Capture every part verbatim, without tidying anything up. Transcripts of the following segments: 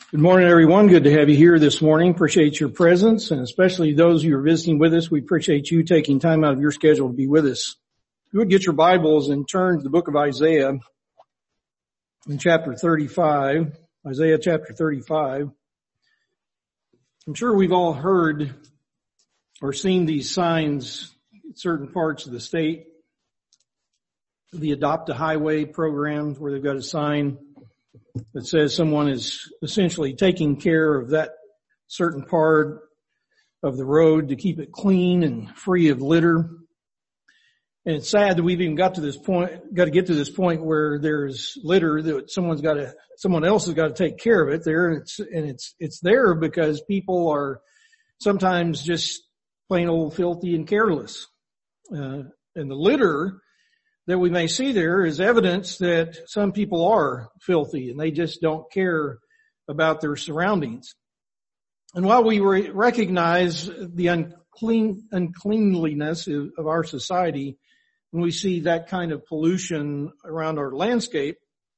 Good morning, everyone. Good to have you here this morning. Appreciate your presence, and especially those who are visiting with us. We appreciate you taking time out of your schedule to be with us. If you would get your Bibles and turn to the book of Isaiah in chapter thirty-five. Isaiah chapter thirty-five. I'm sure we've all heard or seen these signs in certain parts of the state. The Adopt a Highway programs where they've got a sign that says someone is essentially taking care of that certain part of the road to keep it clean and free of litter. And it's sad that we've even got to this point, got to get to this point where there's litter that someone's got to, someone else has got to take care of it there. And it's, and it's, it's there because people are sometimes just plain old filthy and careless. Uh, and the litter that we may see there is evidence that some people are filthy and they just don't care about their surroundings. And while we re- recognize the unclean, uncleanliness of our society, when we see that kind of pollution around our landscape,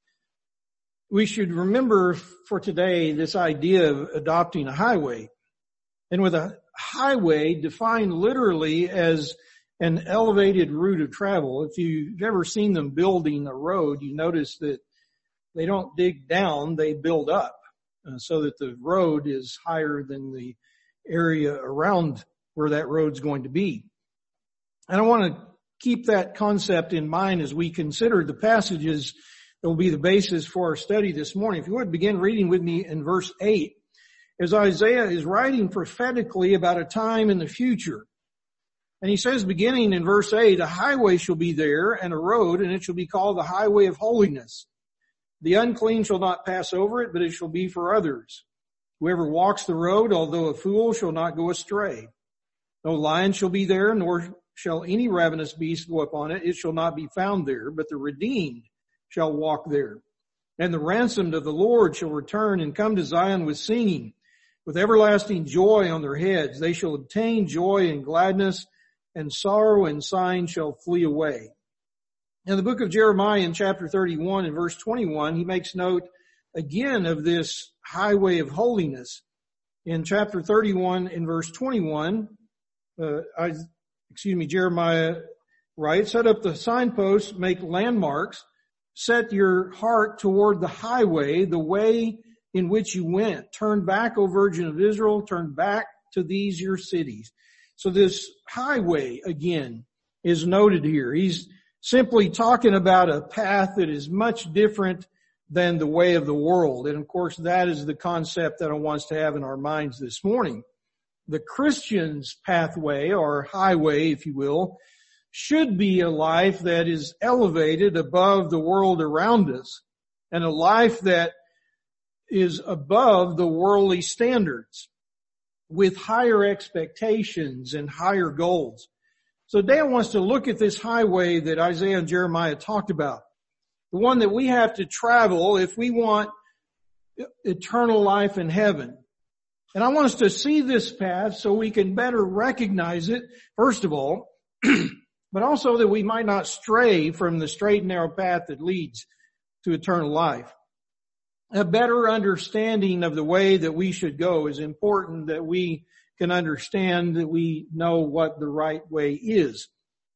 we should remember for today this idea of adopting a highway. And with a highway defined literally as an elevated route of travel. If you've ever seen them building a road, you notice that they don't dig down, they build up uh, so that the road is higher than the area around where that road's going to be. And I want to keep that concept in mind as we consider the passages that will be the basis for our study this morning. If you would begin reading with me in verse eight, as Isaiah is writing prophetically about a time in the future. And he says, beginning in verse eight, a highway shall be there and a road, and it shall be called the highway of holiness. The unclean shall not pass over it, but it shall be for others. Whoever walks the road, although a fool, shall not go astray. No lion shall be there, nor shall any ravenous beast go upon it. It shall not be found there, but the redeemed shall walk there. And the ransomed of the Lord shall return and come to Zion with singing, with everlasting joy on their heads. They shall obtain joy and gladness, and sorrow and sighing shall flee away. In the book of Jeremiah in chapter thirty-one and verse twenty-one, he makes note again of this highway of holiness. In chapter thirty-one in verse twenty-one, uh, I, excuse me, Jeremiah writes, set up the signposts, make landmarks, set your heart toward the highway, the way in which you went. Turn back, O Virgin of Israel, turn back to these your cities. So this highway, again, is noted here. He's simply talking about a path that is much different than the way of the world. And of course, that is the concept that I want us to have in our minds this morning. The Christian's pathway, or highway, if you will, should be a life that is elevated above the world around us, and a life that is above the worldly standards, with higher expectations and higher goals. So today I want us to look at this highway that Isaiah and Jeremiah talked about. The one that we have to travel if we want eternal life in heaven. And I want us to see this path so we can better recognize it, first of all, but also that we might not stray from the straight and narrow path that leads to eternal life. A better understanding of the way that we should go is important, that we can understand that we know what the right way is.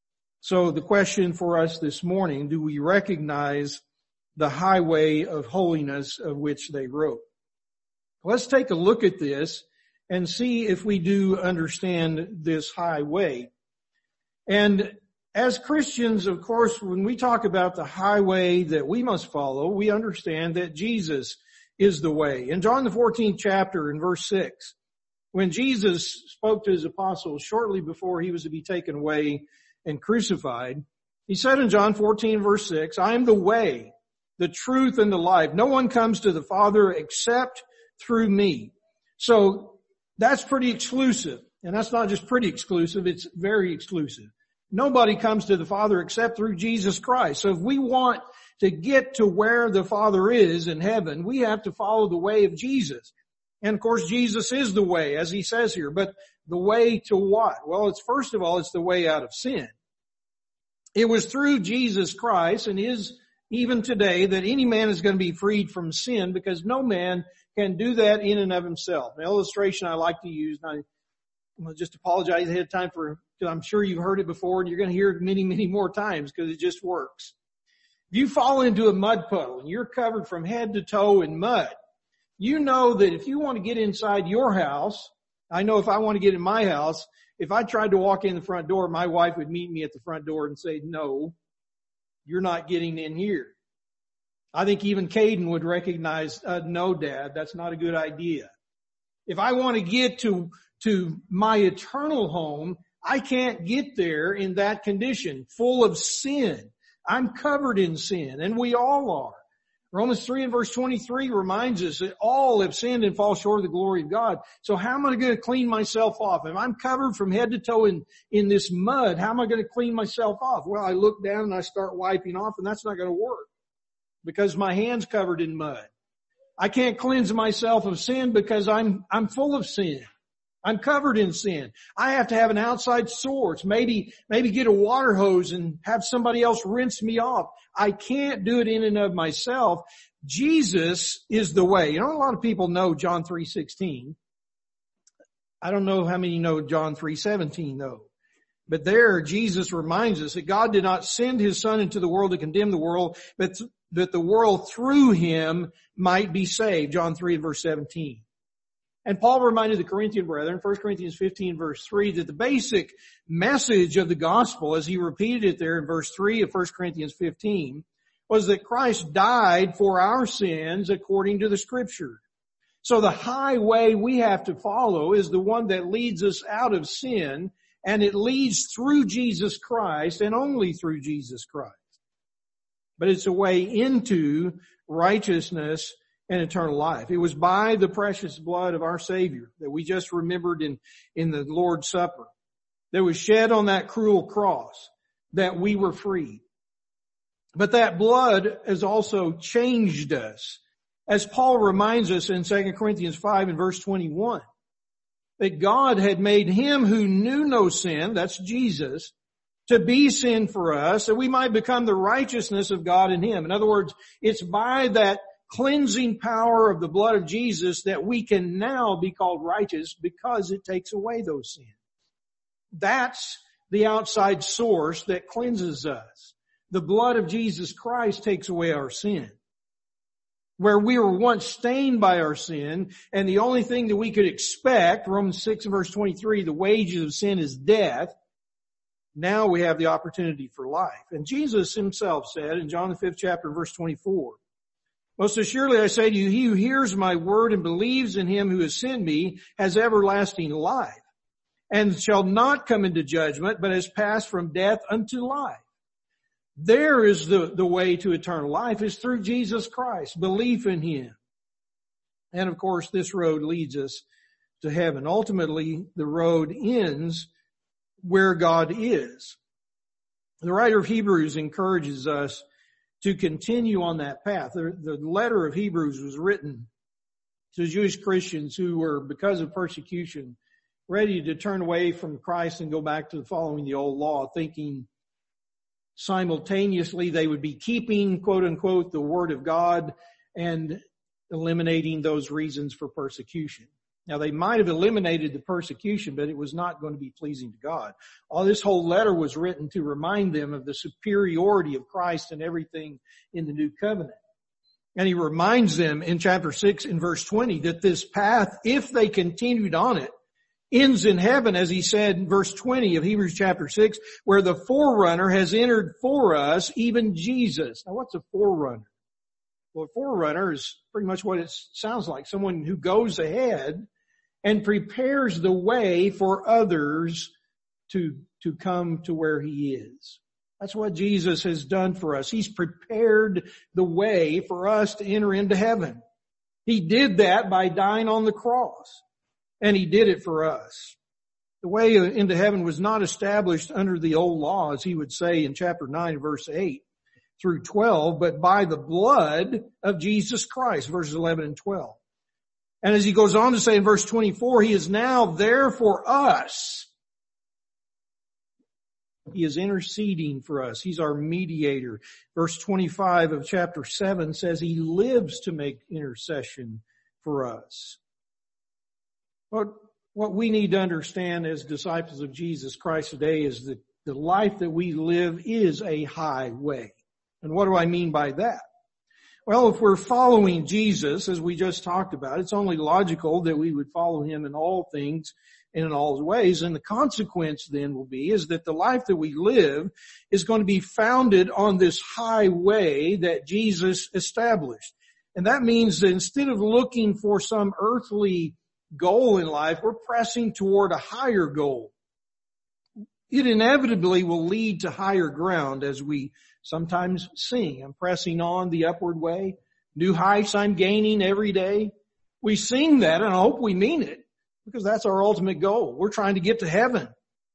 So the question for us this morning, do we recognize the highway of holiness of which they wrote? Let's take a look at this and see if we do understand this highway. And as Christians, of course, when we talk about the highway that we must follow, we understand that Jesus is the way. In John the fourteenth chapter, in verse six, when Jesus spoke to his apostles shortly before he was to be taken away and crucified, he said in John fourteen, verse six, I am the way, the truth, and the life. No one comes to the Father except through me. So that's pretty exclusive. And that's not just pretty exclusive, it's very exclusive. Nobody comes to the Father except through Jesus Christ. So if we want to get to where the Father is in heaven, we have to follow the way of Jesus. And of course, Jesus is the way, as he says here. But the way to what? Well, it's first of all, it's the way out of sin. It was through Jesus Christ, and is even today, that any man is going to be freed from sin, because no man can do that in and of himself. An illustration I like to use, and I, I'm going to just apologize ahead of time for, because I'm sure you've heard it before and you're going to hear it many, many more times because it just works. If you fall into a mud puddle and you're covered from head to toe in mud, you know that if you want to get inside your house, I know if I want to get in my house, if I tried to walk in the front door, my wife would meet me at the front door and say, no, you're not getting in here. I think even Caden would recognize, uh, no, Dad, that's not a good idea. If I want to get to, to my eternal home, I can't get there in that condition, full of sin. I'm covered in sin, and we all are. Romans three and verse twenty-three reminds us that all have sinned and fall short of the glory of God. So how am I going to clean myself off? If I'm covered from head to toe in, in this mud, how am I going to clean myself off? Well, I look down and I start wiping off, and that's not going to work because my hand's covered in mud. I can't cleanse myself of sin because I'm, I'm full of sin. I'm covered in sin. I have to have an outside source. Maybe, maybe get a water hose and have somebody else rinse me off. I can't do it in and of myself. Jesus is the way. You know, a lot of people know John three sixteen. I don't know how many know John three seventeen though. But there, Jesus reminds us that God did not send his Son into the world to condemn the world, but that the world through him might be saved. John three and verse seventeen. And Paul reminded the Corinthian brethren, First Corinthians fifteen verse three, that the basic message of the gospel, as he repeated it there in verse three of First Corinthians fifteen, was that Christ died for our sins according to the Scripture. So the highway we have to follow is the one that leads us out of sin, and it leads through Jesus Christ and only through Jesus Christ. But it's a way into righteousness and eternal life. It was by the precious blood of our Savior that we just remembered in, in the Lord's Supper, that was shed on that cruel cross, that we were freed. But that blood has also changed us. As Paul reminds us in Second Corinthians five and verse twenty-one, that God had made him who knew no sin, that's Jesus, to be sin for us, that we might become the righteousness of God in him. In other words, it's by that cleansing power of the blood of Jesus that we can now be called righteous because it takes away those sins. That's the outside source that cleanses us. The blood of Jesus Christ takes away our sin. Where we were once stained by our sin, and the only thing that we could expect, Romans six and verse twenty-three, the wages of sin is death. Now we have the opportunity for life. And Jesus himself said in John the fifth chapter, verse twenty-four, most assuredly I say to you, he who hears my word and believes in him who has sent me has everlasting life, and shall not come into judgment, but has passed from death unto life. There is the, the way to eternal life, is through Jesus Christ, belief in him. And of course, this road leads us to heaven. Ultimately, the road ends where God is. The writer of Hebrews encourages us to continue on that path. The, the letter of Hebrews was written to Jewish Christians who were, because of persecution, ready to turn away from Christ and go back to following the old law, thinking simultaneously they would be keeping, quote unquote, the word of God and eliminating those reasons for persecution. Now, they might have eliminated the persecution, but it was not going to be pleasing to God. All this whole letter was written to remind them of the superiority of Christ and everything in the new covenant. And he reminds them in chapter six in verse twenty that this path, if they continued on it, ends in heaven, as he said in verse twenty of Hebrews chapter six, where the forerunner has entered for us, even Jesus. Now, what's a forerunner? Well, a forerunner is pretty much what it sounds like, someone who goes ahead and prepares the way for others to, to come to where he is. That's what Jesus has done for us. He's prepared the way for us to enter into heaven. He did that by dying on the cross, and he did it for us. The way into heaven was not established under the old law, as he would say in chapter nine, verse eight through twelve, but by the blood of Jesus Christ, verses eleven and twelve. And as he goes on to say in verse twenty-four, he is now there for us. He is interceding for us. He's our mediator. Verse twenty-five of chapter seven says he lives to make intercession for us. What, what we need to understand as disciples of Jesus Christ today is that the life that we live is a highway. And what do I mean by that? Well, if we're following Jesus, as we just talked about, it's only logical that we would follow him in all things and in all ways. And the consequence then will be is that the life that we live is going to be founded on this highway that Jesus established. And that means that instead of looking for some earthly goal in life, we're pressing toward a higher goal. It inevitably will lead to higher ground, as we sometimes sing. I'm pressing on the upward way. New heights I'm gaining every day. We sing that, and I hope we mean it, because that's our ultimate goal. We're trying to get to heaven.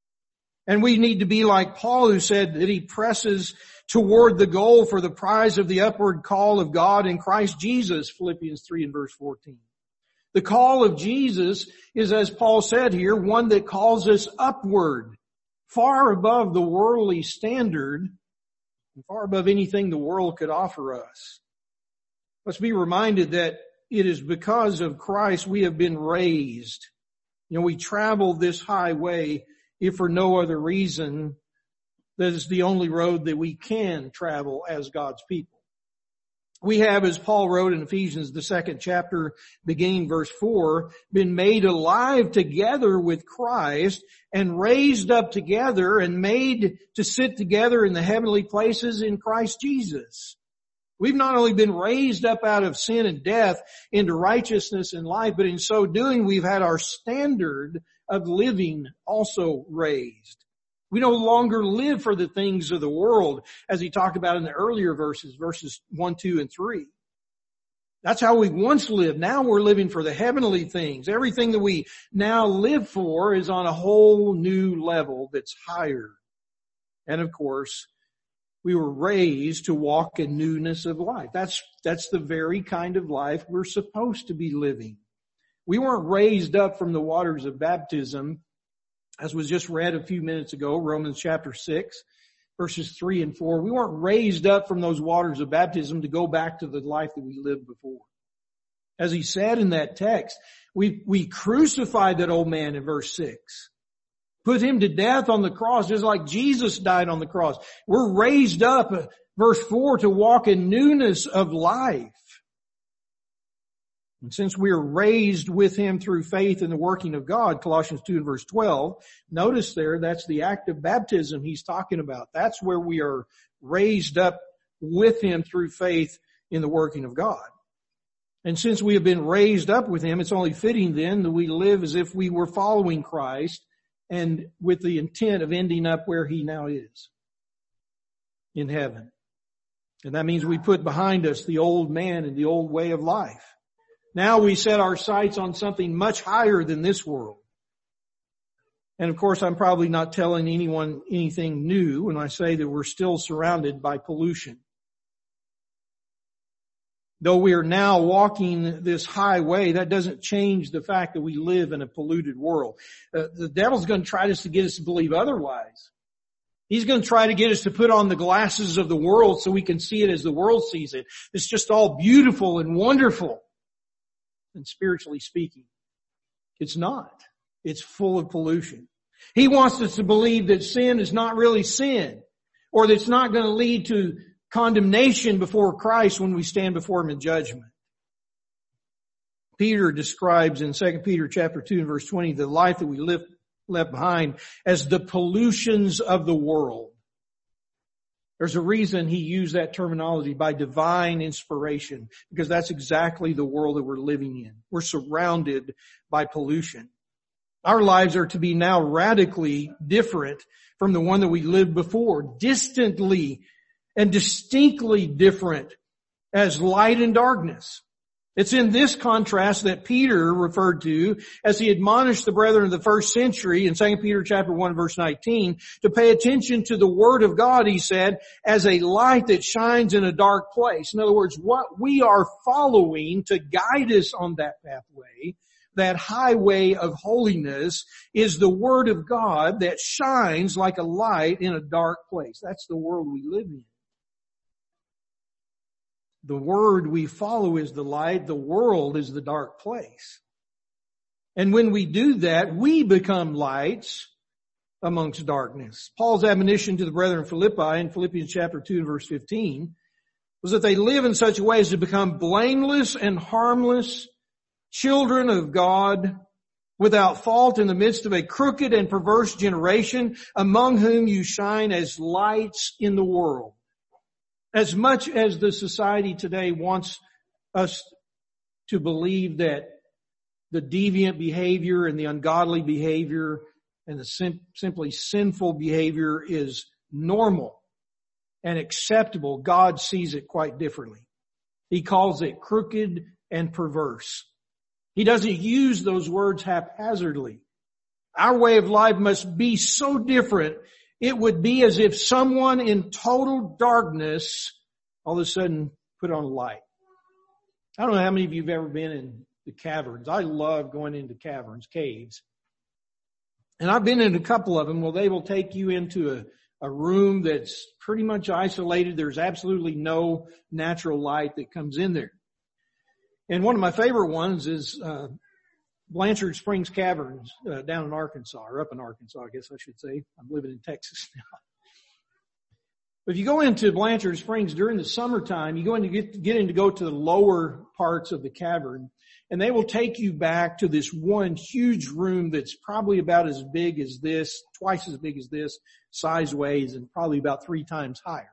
And we need to be like Paul, who said that he presses toward the goal for the prize of the upward call of God in Christ Jesus, Philippians three and verse fourteen. The call of Jesus is, as Paul said here, one that calls us upward, far above the worldly standard, and far above anything the world could offer us. Let's be reminded that it is because of Christ we have been raised. You know, we travel this highway if for no other reason that is the only road that we can travel as God's people. We have, as Paul wrote in Ephesians, the second chapter, beginning verse four, been made alive together with Christ and raised up together and made to sit together in the heavenly places in Christ Jesus. We've not only been raised up out of sin and death into righteousness and life, but in so doing we've had our standard of living also raised. We no longer live for the things of the world, as he talked about in the earlier verses, verses one, two, and three. That's how we once lived. Now we're living for the heavenly things. Everything that we now live for is on a whole new level that's higher. And of course, we were raised to walk in newness of life. That's, that's the very kind of life we're supposed to be living. We weren't raised up from the waters of baptism, as was just read a few minutes ago, Romans chapter six, verses three and four. We weren't raised up from those waters of baptism to go back to the life that we lived before. As he said in that text, we, we crucified that old man in verse six. Put him to death on the cross, just like Jesus died on the cross. We're raised up, verse four, to walk in newness of life. And since we are raised with him through faith in the working of God, Colossians two and verse twelve, notice there, that's the act of baptism he's talking about. That's where we are raised up with him through faith in the working of God. And since we have been raised up with him, it's only fitting then that we live as if we were following Christ and with the intent of ending up where he now is, in heaven. And that means we put behind us the old man and the old way of life. Now we set our sights on something much higher than this world. And of course, I'm probably not telling anyone anything new when I say that we're still surrounded by pollution. Though we are now walking this highway, that doesn't change the fact that we live in a polluted world. Uh, the devil's going to try to get us to believe otherwise. He's going to try to get us to put on the glasses of the world so we can see it as the world sees it. It's just all beautiful and wonderful. And spiritually speaking, it's not. It's full of pollution. He wants us to believe that sin is not really sin, or that it's not going to lead to condemnation before Christ when we stand before him in judgment. Peter describes in Second Peter chapter two and verse twenty the life that we live, left behind as the pollutions of the world. There's a reason he used that terminology, by divine inspiration, because that's exactly the world that we're living in. We're surrounded by pollution. Our lives are to be now radically different from the one that we lived before, distantly and distinctly different as light and darkness. It's in this contrast that Peter referred to as he admonished the brethren of the first century in Second Peter chapter one verse nineteen to pay attention to the Word of God, he said, as a light that shines in a dark place. In other words, what we are following to guide us on that pathway, that highway of holiness, is the Word of God that shines like a light in a dark place. That's the world we live in. The word we follow is the light. The world is the dark place. And when we do that, we become lights amongst darkness. Paul's admonition to the brethren of Philippi in Philippians chapter two and verse fifteen was that they live in such a way as to become blameless and harmless children of God, without fault in the midst of a crooked and perverse generation, among whom you shine as lights in the world. As much as the society today wants us to believe that the deviant behavior and the ungodly behavior and the sim- simply sinful behavior is normal and acceptable, God sees it quite differently. He calls it crooked and perverse. He doesn't use those words haphazardly. Our way of life must be so different. It would be as if someone in total darkness all of a sudden put on a light. I don't know how many of you have ever been in the caverns. I love going into caverns, caves. And I've been in a couple of them. Well, they will take you into a, a room that's pretty much isolated. There's absolutely no natural light that comes in there. And one of my favorite ones is uh Blanchard Springs Caverns uh, down in Arkansas, or up in Arkansas, I guess I should say. I'm living in Texas now. But if you go into Blanchard Springs during the summertime, you go in to get, get in to go to the lower parts of the cavern, and they will take you back to this one huge room that's probably about as big as this, twice as big as this, size-wise, and probably about three times higher.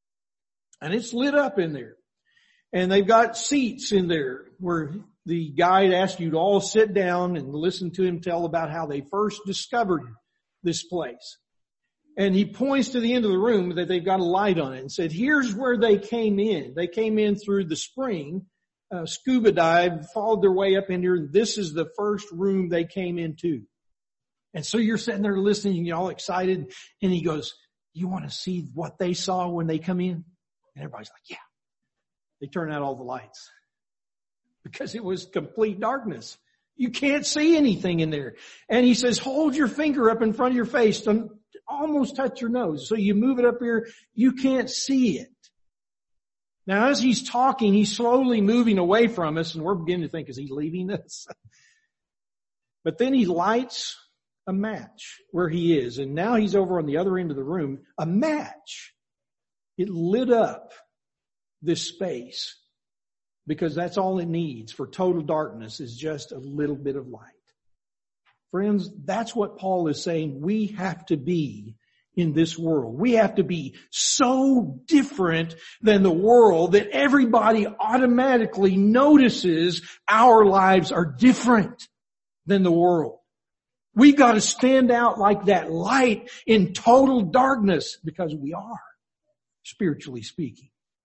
And it's lit up in there. And they've got seats in there where the guide asks you to all sit down and listen to him tell about how they first discovered this place. And he points to the end of the room that they've got a light on it and said, here's where they came in. They came in through the spring, uh, scuba dived, followed their way up in here. This is the first room they came into. And so you're sitting there listening, you're all excited. And he goes, you want to see what they saw when they come in? And everybody's like, yeah. They turn out all the lights because it was complete darkness. You can't see anything in there. And he says, hold your finger up in front of your face, don't almost touch your nose. So you move it up here, you can't see it. Now as he's talking, he's slowly moving away from us, and we're beginning to think, is he leaving us? But then he lights a match where he is, and now he's over on the other end of the room. A match. It lit up this space, because that's all it needs for total darkness is just a little bit of light. Friends, that's what Paul is saying we have to be in this world. We have to be so different than the world that everybody automatically notices our lives are different than the world. We've got to stand out like that light in total darkness, because we are, spiritually speaking.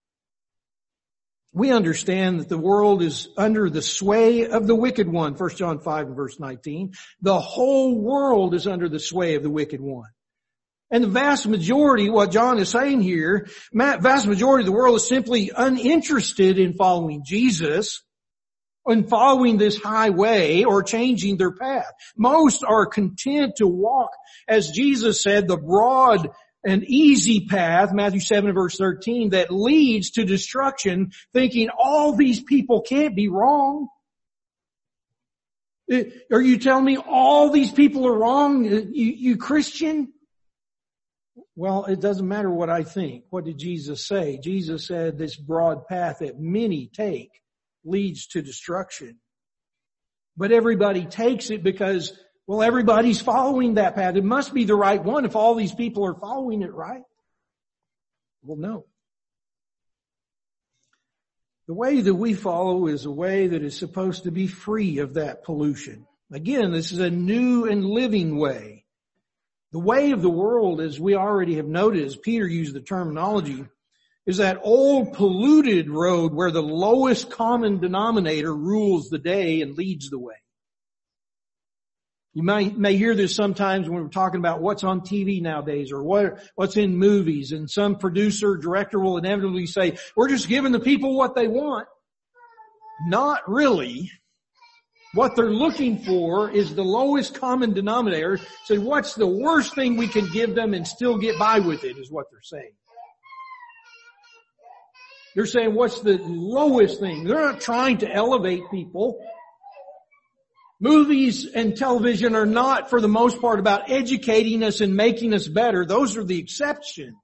We understand that the world is under the sway of the wicked one. First John five and verse nineteen. The whole world is under the sway of the wicked one. And the vast majority, what John is saying here, vast majority of the world is simply uninterested in following Jesus, in following this highway or changing their path. Most are content to walk, as Jesus said, the broad an easy path, Matthew seven and verse thirteen, that leads to destruction, thinking all these people can't be wrong. Are you telling me all these people are wrong, you, you Christian? Well, it doesn't matter what I think. What did Jesus say? Jesus said this broad path that many take leads to destruction. But everybody takes it because, well, everybody's following that path. It must be the right one if all these people are following it, right? Well, no. The way that we follow is a way that is supposed to be free of that pollution. Again, this is a new and living way. The way of the world, as we already have noted, as Peter used the terminology, is that old polluted road where the lowest common denominator rules the day and leads the way. You may, may hear this sometimes when we're talking about what's on T V nowadays or what, what's in movies, and some producer, director will inevitably say, we're just giving the people what they want. Not really. What they're looking for is the lowest common denominator. So what's the worst thing we can give them and still get by with it, is what they're saying. They're saying, what's the lowest thing? They're not trying to elevate people. Movies and television are not, for the most part, about educating us and making us better. Those are the exceptions.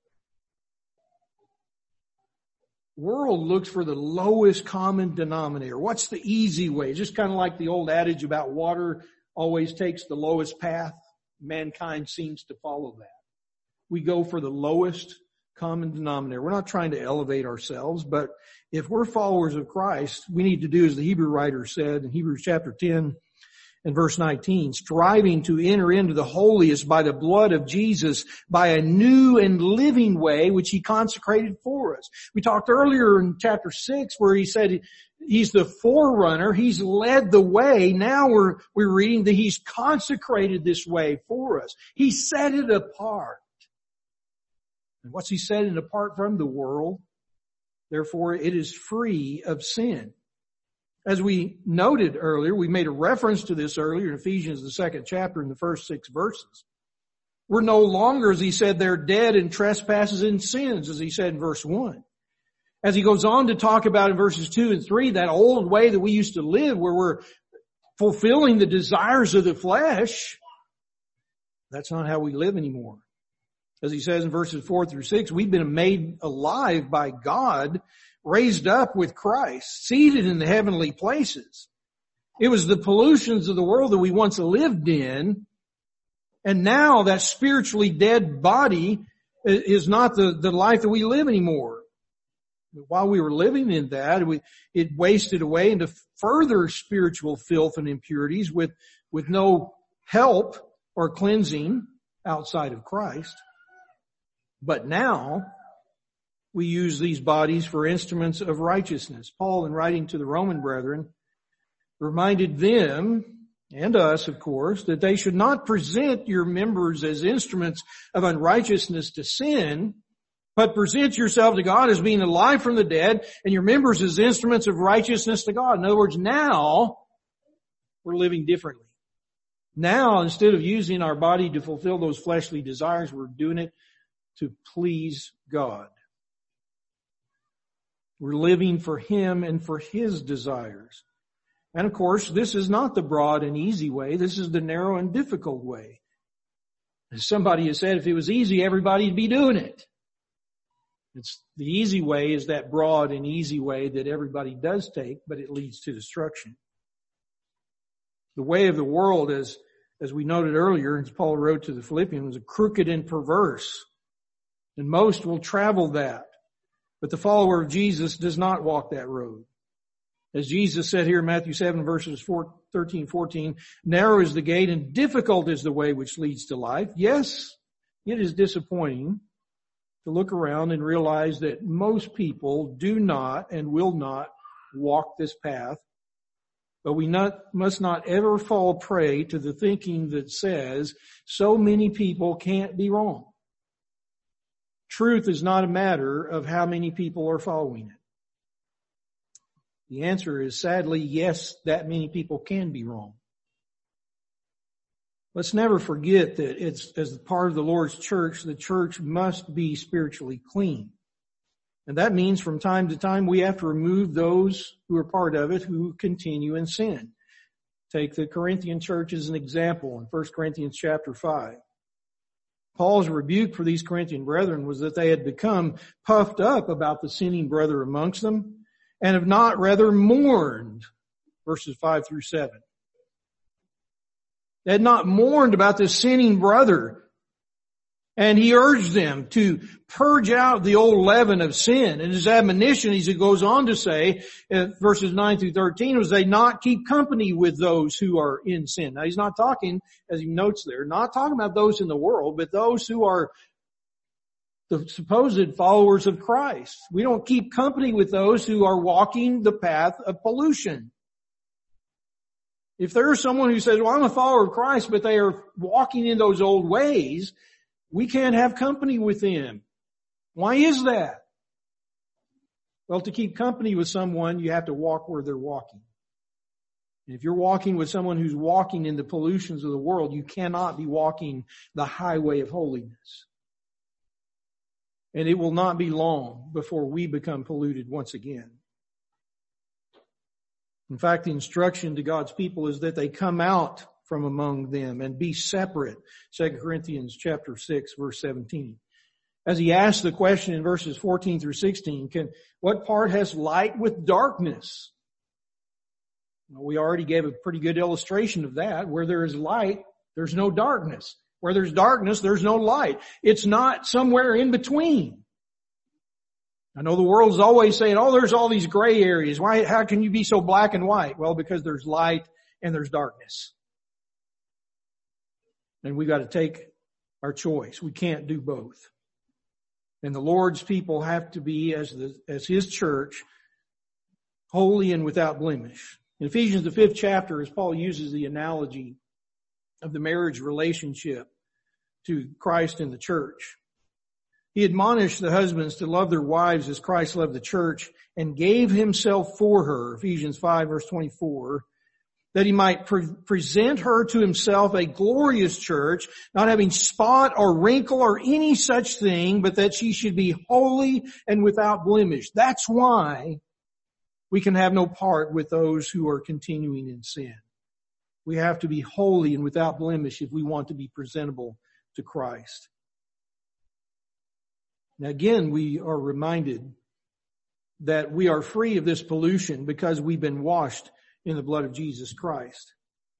The world looks for the lowest common denominator. What's the easy way? Just kind of like the old adage about water always takes the lowest path. Mankind seems to follow that. We go for the lowest common denominator. We're not trying to elevate ourselves, but if we're followers of Christ, we need to do as the Hebrew writer said in Hebrews chapter ten and verse nineteen, striving to enter into the holiest by the blood of Jesus, by a new and living way which He consecrated for us. We talked earlier in chapter six where He said He's the forerunner. He's led the way. Now we're, we're reading that He's consecrated this way for us. He set it apart. And what's He set it apart from? The world. Therefore, it is free of sin. As we noted earlier, we made a reference to this earlier in Ephesians, the second chapter, in the first six verses. We're no longer, as he said, they're dead in trespasses and sins, as he said in verse one. As he goes on to talk about in verses two and three, that old way that we used to live where we're fulfilling the desires of the flesh, that's not how we live anymore. As he says in verses four through six, we've been made alive by God, raised up with Christ, seated in the heavenly places. It was the pollutions of the world that we once lived in, and now that spiritually dead body is not the, the life that we live anymore. While we were living in that, we, it wasted away into further spiritual filth and impurities with, with no help or cleansing outside of Christ. But now, we use these bodies for instruments of righteousness. Paul, in writing to the Roman brethren, reminded them, and us, of course, that they should not present your members as instruments of unrighteousness to sin, but present yourself to God as being alive from the dead, and your members as instruments of righteousness to God. In other words, now, we're living differently. Now, instead of using our body to fulfill those fleshly desires, we're doing it to please God. We're living for Him and for His desires. And of course, this is not the broad and easy way. This is the narrow and difficult way. As somebody has said, if it was easy, everybody'd be doing it. It's the easy way is that broad and easy way that everybody does take, but it leads to destruction. The way of the world, as, as we noted earlier, as Paul wrote to the Philippians, was crooked and perverse. And most will travel that. But the follower of Jesus does not walk that road. As Jesus said here in Matthew seven verses thirteen, fourteen, narrow is the gate and difficult is the way which leads to life. Yes, it is disappointing to look around and realize that most people do not and will not walk this path. But we not, must not ever fall prey to the thinking that says so many people can't be wrong. Truth is not a matter of how many people are following it. The answer is sadly, yes, that many people can be wrong. Let's never forget that it's as part of the Lord's church, the church must be spiritually clean. And that means from time to time we have to remove those who are part of it who continue in sin. Take the Corinthian church as an example in First Corinthians chapter five. Paul's rebuke for these Corinthian brethren was that they had become puffed up about the sinning brother amongst them and have not rather mourned, verses five through seven. They had not mourned about this sinning brother. And he urged them to purge out the old leaven of sin. And his admonition, as he goes on to say, uh, verses nine through thirteen, was they not keep company with those who are in sin. Now he's not talking, as he notes there, not talking about those in the world, but those who are the supposed followers of Christ. We don't keep company with those who are walking the path of pollution. If there is someone who says, well, I'm a follower of Christ, but they are walking in those old ways, we can't have company with them. Why is that? Well, to keep company with someone, you have to walk where they're walking. And if you're walking with someone who's walking in the pollutions of the world, you cannot be walking the highway of holiness. And it will not be long before we become polluted once again. In fact, the instruction to God's people is that they come out from among them and be separate. Second Corinthians chapter six, verse seventeen. As he asks the question in verses fourteen through sixteen, can, what part has light with darkness? Well, we already gave a pretty good illustration of that. Where there is light, there's no darkness. Where there's darkness, there's no light. It's not somewhere in between. I know the world's always saying, oh, there's all these gray areas. Why, how can you be so black and white? Well, because there's light and there's darkness. And we've got to take our choice. We can't do both. And the Lord's people have to be, as the, as His church, holy and without blemish. In Ephesians, the fifth chapter, as Paul uses the analogy of the marriage relationship to Christ and the church, he admonished the husbands to love their wives as Christ loved the church and gave Himself for her, Ephesians five verse twenty-four, that He might pre- present her to Himself a glorious church, not having spot or wrinkle or any such thing, but that she should be holy and without blemish. That's why we can have no part with those who are continuing in sin. We have to be holy and without blemish if we want to be presentable to Christ. Now again, we are reminded that we are free of this pollution because we've been washed in the blood of Jesus Christ.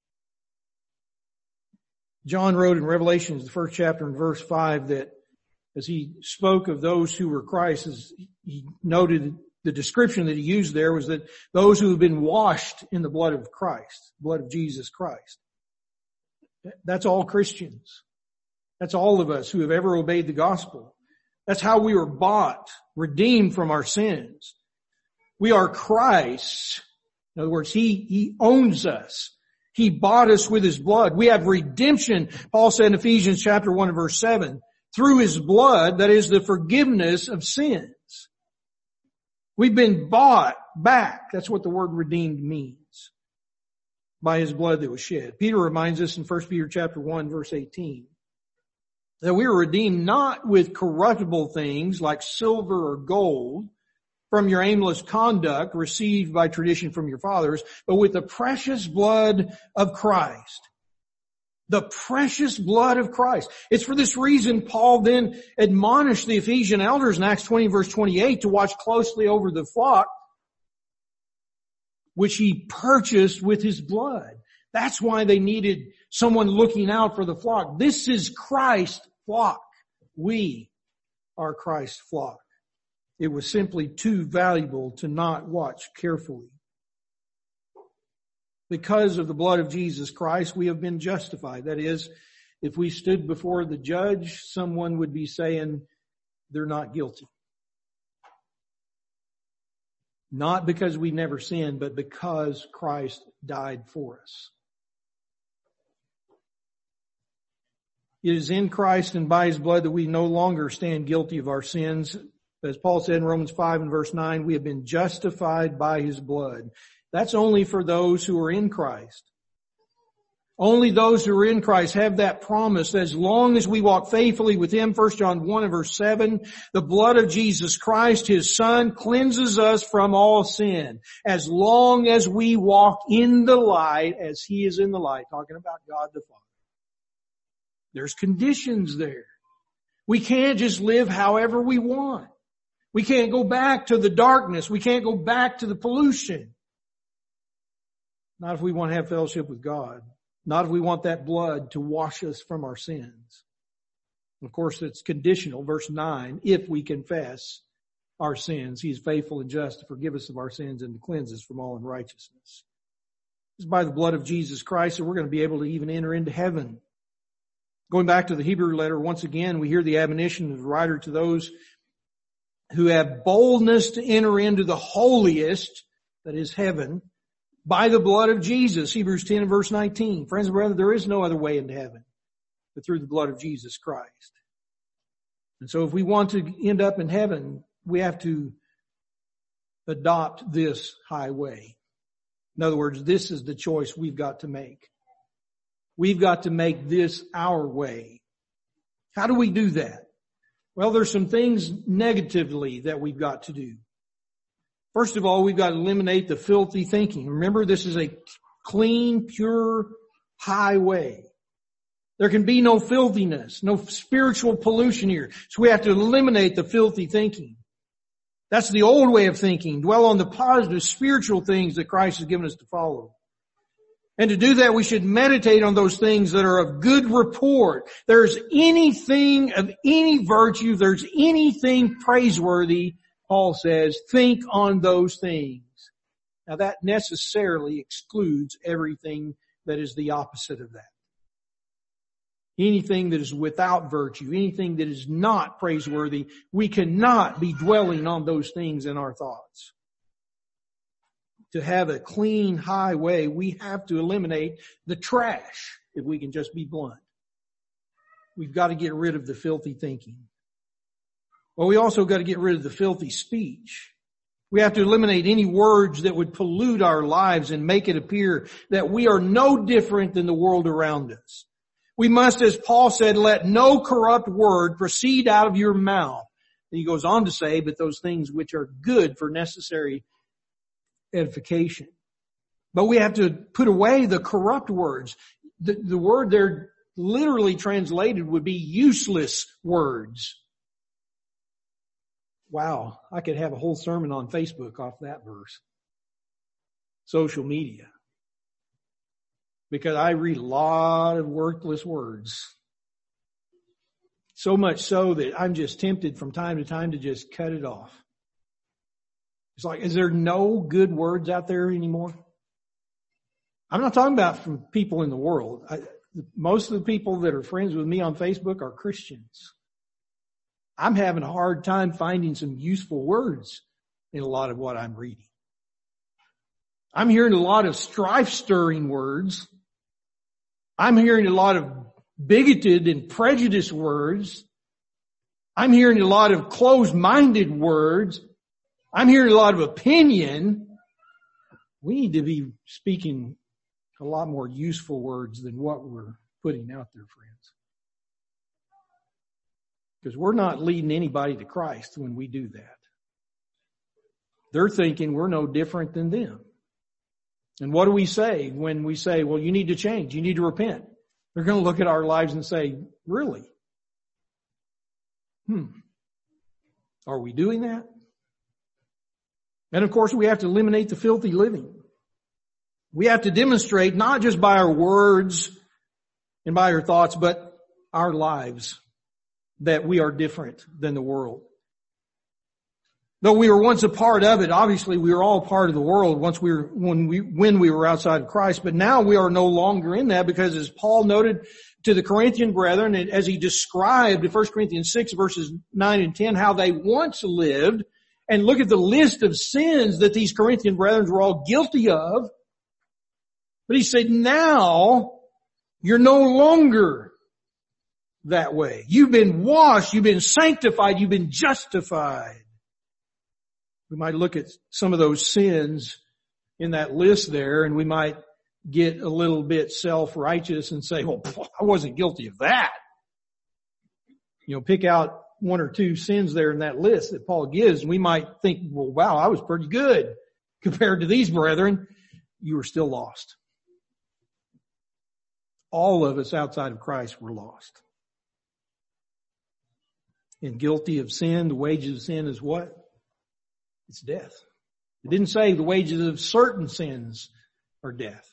John wrote in Revelation, the first chapter in verse five, that as he spoke of those who were Christ's, he noted the description that he used there was that those who have been washed in the blood of Christ, blood of Jesus Christ. That's all Christians. That's all of us who have ever obeyed the gospel. That's how we were bought, redeemed from our sins. We are Christ's. In other words, He, He owns us. He bought us with His blood. We have redemption, Paul said in Ephesians chapter one and verse seven, through His blood, that is the forgiveness of sins. We've been bought back. That's what the word redeemed means. By His blood that was shed. Peter reminds us in First Peter chapter one verse eighteen that we were redeemed not with corruptible things like silver or gold from your aimless conduct received by tradition from your fathers, but with the precious blood of Christ. The precious blood of Christ. It's for this reason Paul then admonished the Ephesian elders in Acts twenty verse twenty-eight to watch closely over the flock which he purchased with his blood. That's why they needed someone looking out for the flock. This is Christ's flock. We are Christ's flock. It was simply too valuable to not watch carefully. Because of the blood of Jesus Christ, we have been justified. That is, if we stood before the judge, someone would be saying they're not guilty. Not because we never sinned, but because Christ died for us. It is in Christ and by His blood that we no longer stand guilty of our sins. As Paul said in Romans five and verse nine, we have been justified by His blood. That's only for those who are in Christ. Only those who are in Christ have that promise. As long as we walk faithfully with Him, First John one and verse seven, the blood of Jesus Christ, His Son, cleanses us from all sin. As long as we walk in the light as He is in the light, talking about God the Father. There's conditions there. We can't just live however we want. We can't go back to the darkness. We can't go back to the pollution. Not if we want to have fellowship with God. Not if we want that blood to wash us from our sins. Of course, it's conditional. Verse nine, if we confess our sins, He is faithful and just to forgive us of our sins and to cleanse us from all unrighteousness. It's by the blood of Jesus Christ that we're going to be able to even enter into heaven. Going back to the Hebrew letter, once again, we hear the admonition of the writer to those who have boldness to enter into the holiest, that is heaven, by the blood of Jesus. Hebrews ten and verse nineteen. Friends and brethren, there is no other way into heaven but through the blood of Jesus Christ. And so if we want to end up in heaven, we have to adopt this highway. In other words, this is the choice we've got to make. We've got to make this our way. How do we do that? Well, there's some things negatively that we've got to do. First of all, we've got to eliminate the filthy thinking. Remember, this is a clean, pure highway. There can be no filthiness, no spiritual pollution here. So we have to eliminate the filthy thinking. That's the old way of thinking. Dwell on the positive spiritual things that Christ has given us to follow. And to do that, we should meditate on those things that are of good report. There's anything of any virtue, there's anything praiseworthy, Paul says, think on those things. Now that necessarily excludes everything that is the opposite of that. Anything that is without virtue, anything that is not praiseworthy, we cannot be dwelling on those things in our thoughts. To have a clean highway, we have to eliminate the trash, if we can just be blunt. We've got to get rid of the filthy thinking. Well, we also got to get rid of the filthy speech. We have to eliminate any words that would pollute our lives and make it appear that we are no different than the world around us. We must, as Paul said, let no corrupt word proceed out of your mouth. And he goes on to say, but those things which are good for necessary edification. But we have to put away the corrupt words. The, the word there literally translated would be useless words. Wow, I could have a whole sermon on Facebook off that verse. Social media. Because I read a lot of worthless words. So much so that I'm just tempted from time to time to just cut it off. It's like, is there no good words out there anymore? I'm not talking about from people in the world. I, most of the people that are friends with me on Facebook are Christians. I'm having a hard time finding some useful words in a lot of what I'm reading. I'm hearing a lot of strife-stirring words. I'm hearing a lot of bigoted and prejudiced words. I'm hearing a lot of closed-minded words. I'm hearing a lot of opinion. We need to be speaking a lot more useful words than what we're putting out there, friends. Because we're not leading anybody to Christ when we do that. They're thinking we're no different than them. And what do we say when we say, well, you need to change, you need to repent? They're going to look at our lives and say, really? Hmm. Are we doing that? And of course, we have to eliminate the filthy living. We have to demonstrate not just by our words and by our thoughts, but our lives that we are different than the world. Though we were once a part of it, obviously we were all part of the world once we were, when we, when we were outside of Christ, but now we are no longer in that because as Paul noted to the Corinthian brethren, and as he described in First Corinthians six verses nine and ten, how they once lived, and look at the list of sins that these Corinthian brethren were all guilty of. But he said, now you're no longer that way. You've been washed, you've been sanctified, you've been justified. We might look at some of those sins in that list there and we might get a little bit self-righteous and say, well, I wasn't guilty of that. You know, pick out one or two sins there in that list that Paul gives. We might think, well, wow, I was pretty good compared to these brethren. You were still lost. All of us outside of Christ were lost. And guilty of sin, the wages of sin is what? It's death. It didn't say the wages of certain sins are death.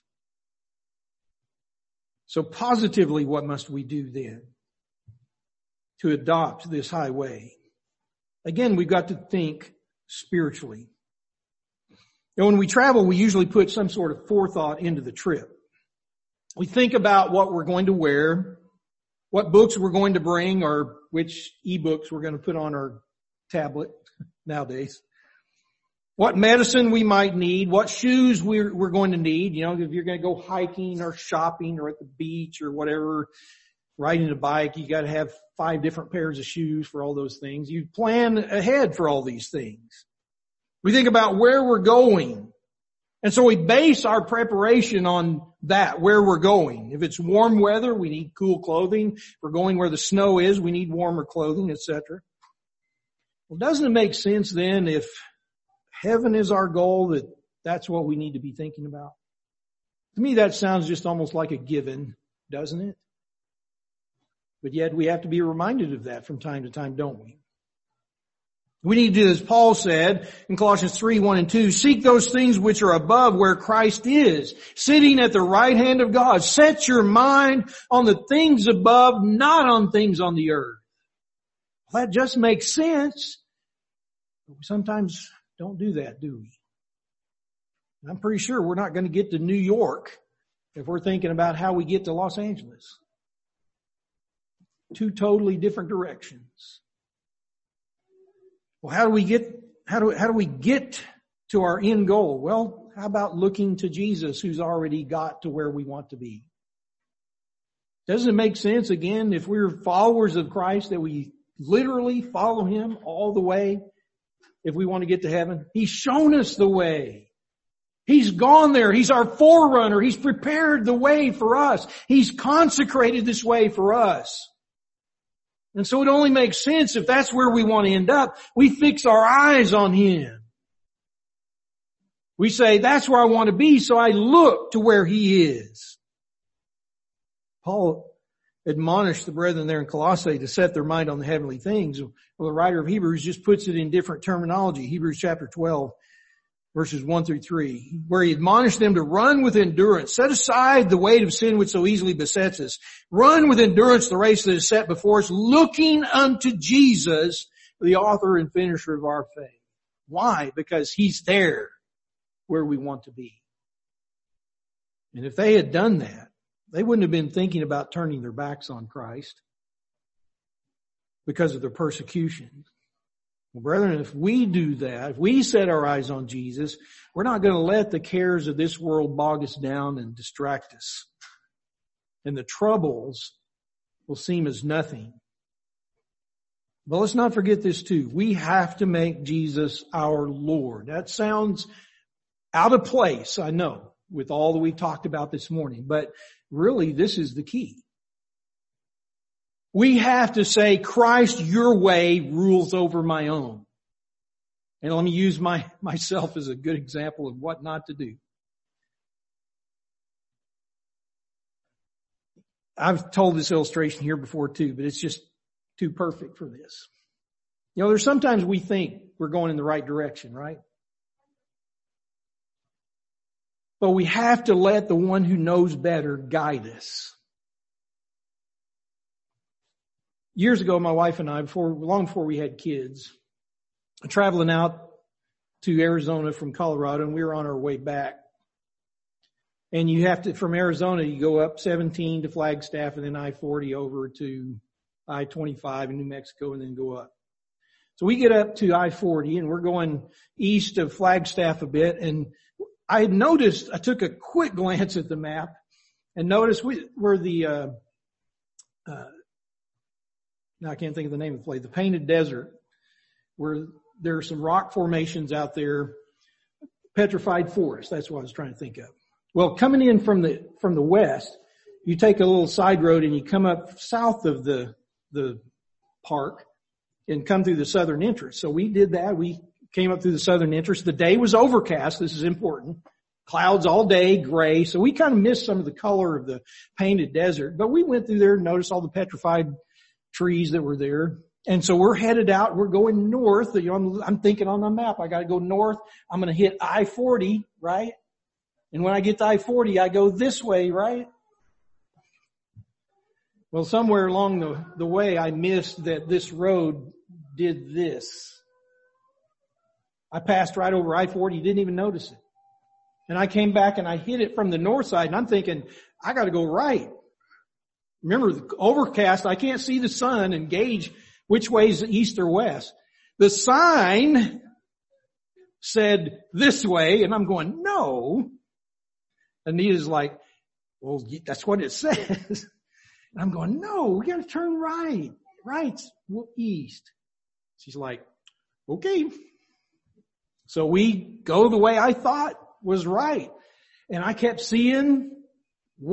So positively, what must we do then to adopt this highway? Again, we've got to think spiritually. And when we travel, we usually put some sort of forethought into the trip. We think about what we're going to wear, what books we're going to bring, or which e-books we're going to put on our tablet nowadays. What medicine we might need, what shoes we're, we're going to need. You know, if you're going to go hiking or shopping or at the beach or whatever, riding a bike, you got to have five different pairs of shoes for all those things. You plan ahead for all these things. We think about where we're going. And so we base our preparation on that, where we're going. If it's warm weather, we need cool clothing. If we're going where the snow is, we need warmer clothing, et cetera. Well, doesn't it make sense then if heaven is our goal that that's what we need to be thinking about? To me, that sounds just almost like a given, doesn't it? But yet we have to be reminded of that from time to time, don't we? We need to, as Paul said in Colossians three, one and two, seek those things which are above where Christ is, sitting at the right hand of God. Set your mind on the things above, not on things on the earth. Well, that just makes sense. But we sometimes don't do that, do we? I'm pretty sure we're not going to get to New York if we're thinking about how we get to Los Angeles. Two totally different directions. Well, how do we get, how do, how do we get to our end goal? Well, how about looking to Jesus who's already got to where we want to be? Doesn't it make sense, again, if we're followers of Christ, that we literally follow Him all the way if we want to get to heaven? He's shown us the way. He's gone there. He's our forerunner. He's prepared the way for us. He's consecrated this way for us. And so it only makes sense if that's where we want to end up, we fix our eyes on Him. We say, that's where I want to be, so I look to where He is. Paul admonished the brethren there in Colossae to set their mind on the heavenly things. Well, the writer of Hebrews just puts it in different terminology. Hebrews chapter twelve, verses one through three, where he admonished them to run with endurance. Set aside the weight of sin which so easily besets us. Run with endurance the race that is set before us, looking unto Jesus, the author and finisher of our faith. Why? Because He's there where we want to be. And if they had done that, they wouldn't have been thinking about turning their backs on Christ because of their persecution. Well, brethren, if we do that, if we set our eyes on Jesus, we're not going to let the cares of this world bog us down and distract us. And the troubles will seem as nothing. But let's not forget this too. We have to make Jesus our Lord. That sounds out of place, I know, with all that we talked about this morning. But really, this is the key. We have to say, Christ, your way rules over my own. And let me use my, myself as a good example of what not to do. I've told this illustration here before too, but it's just too perfect for this. You know, there's sometimes we think we're going in the right direction, right? But we have to let the one who knows better guide us. Years ago, my wife and I, before, long before we had kids, traveling out to Arizona from Colorado, and we were on our way back. And you have to, from Arizona, you go up seventeen to Flagstaff and then I forty over to I twenty-five in New Mexico and then go up. So we get up to I forty and we're going east of Flagstaff a bit, and I had noticed, I took a quick glance at the map and noticed we, where the, uh, uh, now I can't think of the name of the place, the Painted Desert, where there are some rock formations out there, petrified forest. That's what I was trying to think of. Well, coming in from the, from the west, you take a little side road and you come up south of the, the park and come through the southern entrance. So we did that. We came up through the southern entrance. The day was overcast. This is important. Clouds all day, gray. So we kind of missed some of the color of the Painted Desert, but we went through there and noticed all the petrified trees that were there. And so we're headed out. We're going north. You know, I'm, I'm thinking on my map, I got to go north. I'm going to hit I forty, right? And when I get to I forty, I go this way, right? Well, somewhere along the, the way, I missed that this road did this. I passed right over I forty, didn't even notice it. And I came back and I hit it from the north side, and I'm thinking, I got to go right. Remember, the overcast, I can't see the sun and gauge which way is east or west. The sign said this way, and I'm going, no. Anita's like, well, that's what it says. And I'm going, no, we got to turn right. Right, east. She's like, okay. So we go the way I thought was right. And I kept seeing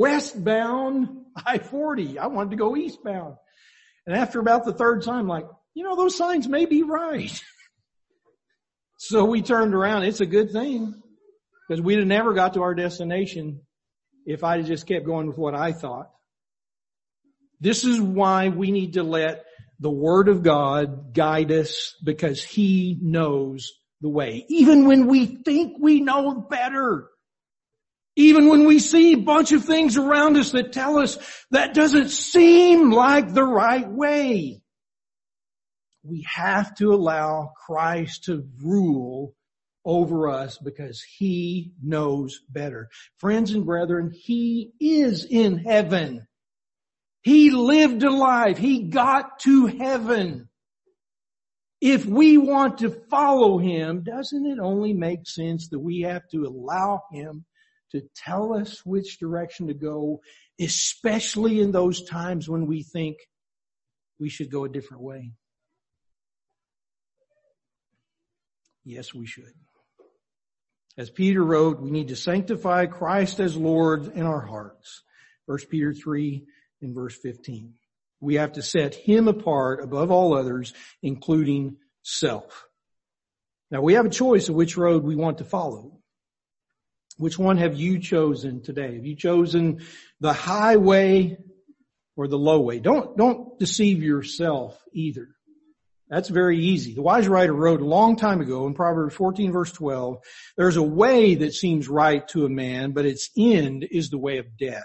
westbound I forty. I wanted to go eastbound. And after about the third time, like, you know, those signs may be right. So we turned around. It's a good thing because we'd have never got to our destination if I'd just kept going with what I thought. This is why we need to let the Word of God guide us, because He knows the way. Even when we think we know better. Even when we see a bunch of things around us that tell us that doesn't seem like the right way. We have to allow Christ to rule over us because He knows better. Friends and brethren, He is in heaven. He lived a life. He got to heaven. If we want to follow Him, doesn't it only make sense that we have to allow Him to tell us which direction to go, especially in those times when we think we should go a different way? Yes, we should. As Peter wrote, we need to sanctify Christ as Lord in our hearts. First Peter three in verse fifteen. We have to set Him apart above all others, including self. Now we have a choice of which road we want to follow. Which one have you chosen today? Have you chosen the highway or the low way? Don't, don't deceive yourself either. That's very easy. The wise writer wrote a long time ago in Proverbs fourteen verse twelve, there's a way that seems right to a man, but its end is the way of death.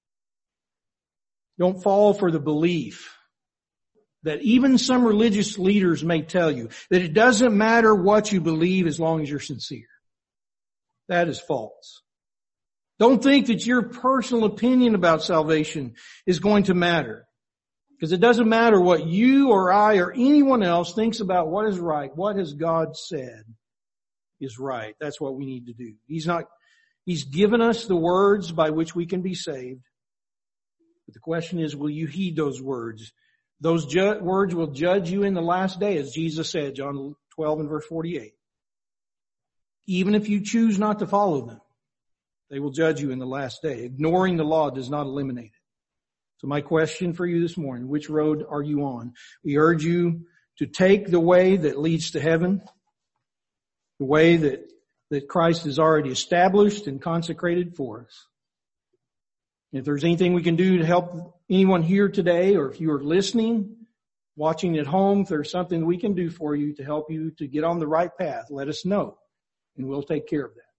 Don't fall for the belief that even some religious leaders may tell you that it doesn't matter what you believe as long as you're sincere. That is false. Don't think that your personal opinion about salvation is going to matter. Because it doesn't matter what you or I or anyone else thinks about what is right. What has God said is right. That's what we need to do. He's not, He's given us the words by which we can be saved. But the question is, will you heed those words? Those ju- words will judge you in the last day, as Jesus said, John twelve and verse forty-eight. Even if you choose not to follow them, they will judge you in the last day. Ignoring the law does not eliminate it. So my question for you this morning, which road are you on? We urge you to take the way that leads to heaven, the way that, that Christ has already established and consecrated for us. If there's anything we can do to help anyone here today, or if you are listening, watching at home, if there's something we can do for you to help you to get on the right path, let us know, and we'll take care of that.